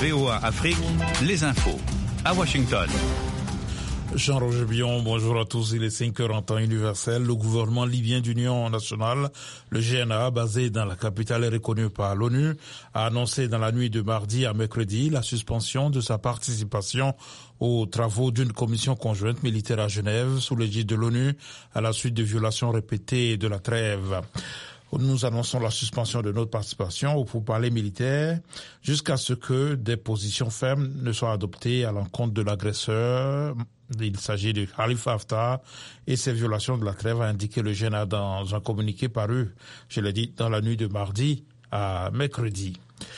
VOA Afrique, les infos. À Washington. Jean-Roger Bion, bonjour à tous. Il est 5h en temps universel. Le gouvernement libyen d'union nationale, le GNA, basé dans la capitale et reconnu par l'ONU, a annoncé dans la nuit de mardi à mercredi la suspension de sa participation aux travaux d'une commission conjointe militaire à Genève sous l'égide de l'ONU à la suite de violations répétées de la trêve. Nous annonçons la suspension de notre participation au pourparlers militaire jusqu'à ce que des positions fermes ne soient adoptées à l'encontre de l'agresseur. Il s'agit de Khalifa Haftar et ses violations de la trêve, a indiqué le GNA dans un communiqué paru, je l'ai dit, dans la nuit de mardi à mercredi.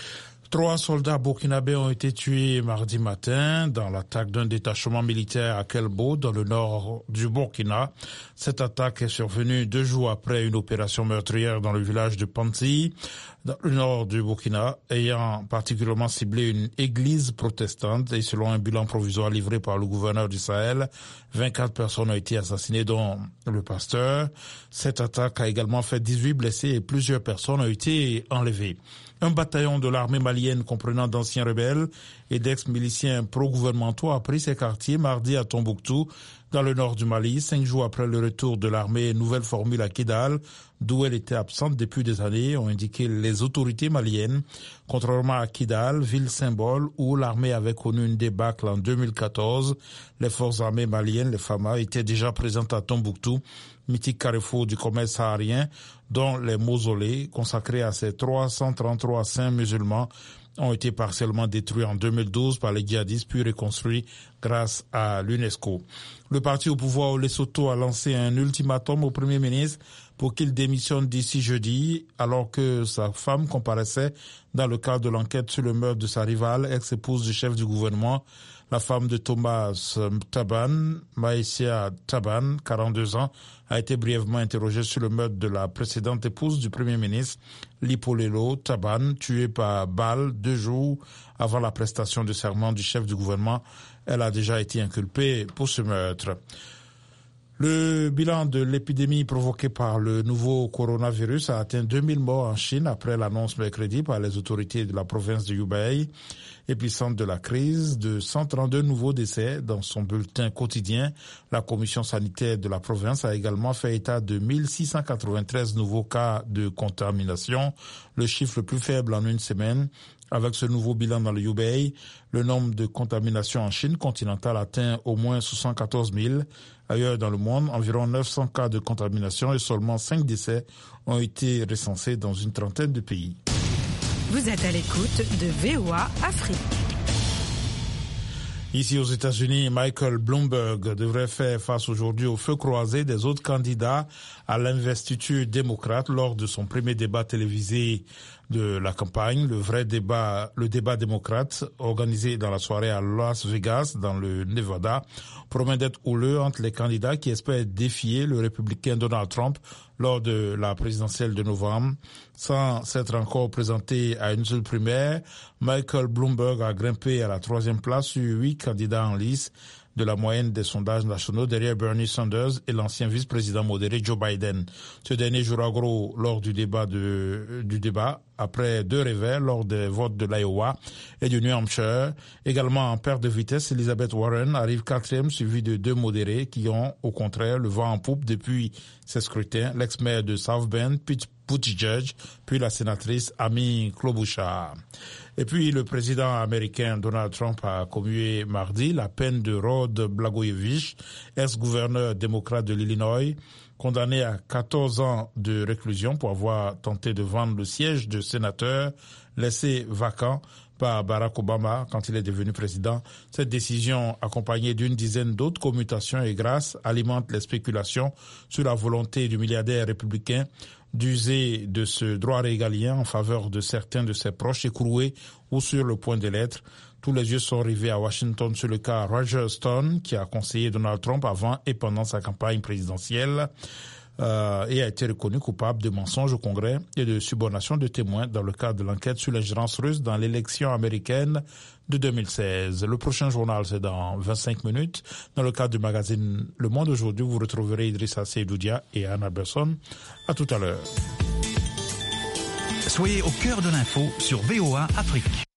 3 soldats burkinabés ont été tués mardi matin dans l'attaque d'un détachement militaire à Kelbo, dans le nord du Burkina. Cette attaque est survenue 2 jours après une opération meurtrière dans le village de Panti, dans le nord du Burkina, ayant particulièrement ciblé une église protestante. Et selon un bilan provisoire livré par le gouverneur du Sahel, 24 personnes ont été assassinées, dont le pasteur. Cette attaque a également fait 18 blessés et plusieurs personnes ont été enlevées. Un bataillon de l'armée malienne comprenant d'anciens rebelles et d'ex-miliciens pro-gouvernementaux a pris ses quartiers mardi à Tombouctou, dans le nord du Mali, 5 jours après le retour de l'armée nouvelle formule à Kidal, d'où elle était absente depuis des années, ont indiqué les autorités maliennes. Contrairement à Kidal, ville symbole où l'armée avait connu une débâcle en 2014, les forces armées maliennes, les FAMA, étaient déjà présentes à Tombouctou, mythique carrefour du commerce saharien, dont les mausolées consacrés à ces 333 saints musulmans ont été partiellement détruits en 2012 par les djihadistes, puis reconstruits grâce à l'UNESCO. Le parti au pouvoir au Lesotho a lancé un ultimatum au Premier ministre pour qu'il démissionne d'ici jeudi, alors que sa femme comparaissait dans le cadre de l'enquête sur le meurtre de sa rivale, ex-épouse du chef du gouvernement, la femme de Thomas Taban, Maïsia Taban, 42 ans, a été brièvement interrogée sur le meurtre de la précédente épouse du Premier ministre, Lipolelo Taban, tuée par balle 2 jours avant la prestation de serment du chef du gouvernement. Elle a déjà été inculpée pour ce meurtre. Le bilan de l'épidémie provoquée par le nouveau coronavirus a atteint 2000 morts en Chine après l'annonce mercredi par les autorités de la province de Hubei, épicentre de la crise, de 132 nouveaux décès dans son bulletin quotidien. La commission sanitaire de la province a également fait état de 1693 nouveaux cas de contamination, le chiffre le plus faible en une semaine. Avec ce nouveau bilan dans le Hubei, le nombre de contaminations en Chine continentale atteint au moins 74 000. Ailleurs dans le monde, environ 900 cas de contamination et seulement 5 décès ont été recensés dans une trentaine de pays. Vous êtes à l'écoute de VOA Afrique. Ici aux États-Unis, Michael Bloomberg devrait faire face aujourd'hui au feu croisé des autres candidats à l'investiture démocrate lors de son premier débat télévisé de la campagne, le débat démocrate organisé dans la soirée à Las Vegas, dans le Nevada, promet d'être houleux entre les candidats qui espèrent défier le républicain Donald Trump lors de la présidentielle de novembre. Sans s'être encore présenté à une seule primaire, Michael Bloomberg a grimpé à la 3e place sur 8 candidats en lice de la moyenne des sondages nationaux derrière Bernie Sanders et l'ancien vice-président modéré Joe Biden. Ce dernier jouera gros lors du débat après 2 revers lors des votes de l'Iowa et du New Hampshire. Également en perte de vitesse, Elizabeth Warren arrive 4e, suivie de 2 modérés qui ont au contraire le vent en poupe depuis ces scrutins, l'ex-maire de South Bend, Pete Buttigieg, puis la sénatrice Amy Klobuchar. Et puis le président américain Donald Trump a commué mardi la peine de Rod Blagojevich, ex-gouverneur démocrate de l'Illinois, condamné à 14 ans de réclusion pour avoir tenté de vendre le siège de sénateur laissé vacant par Barack Obama quand il est devenu président. Cette décision, accompagnée d'une dizaine d'autres commutations et grâces, alimente les spéculations sur la volonté du milliardaire républicain d'user de ce droit régalien en faveur de certains de ses proches écroués ou sur le point de l'être. Tous les yeux sont rivés à Washington sur le cas Roger Stone, qui a conseillé Donald Trump avant et pendant sa campagne présidentielle et a été reconnu coupable de mensonges au Congrès et de subornation de témoins dans le cadre de l'enquête sur l'ingérence russe dans l'élection américaine de 2016. Le prochain journal, c'est dans 25 minutes. Dans le cadre du magazine Le Monde aujourd'hui, vous retrouverez Idrissa Seydoudia et Anna Besson. À tout à l'heure. Soyez au cœur de l'info sur VOA Afrique.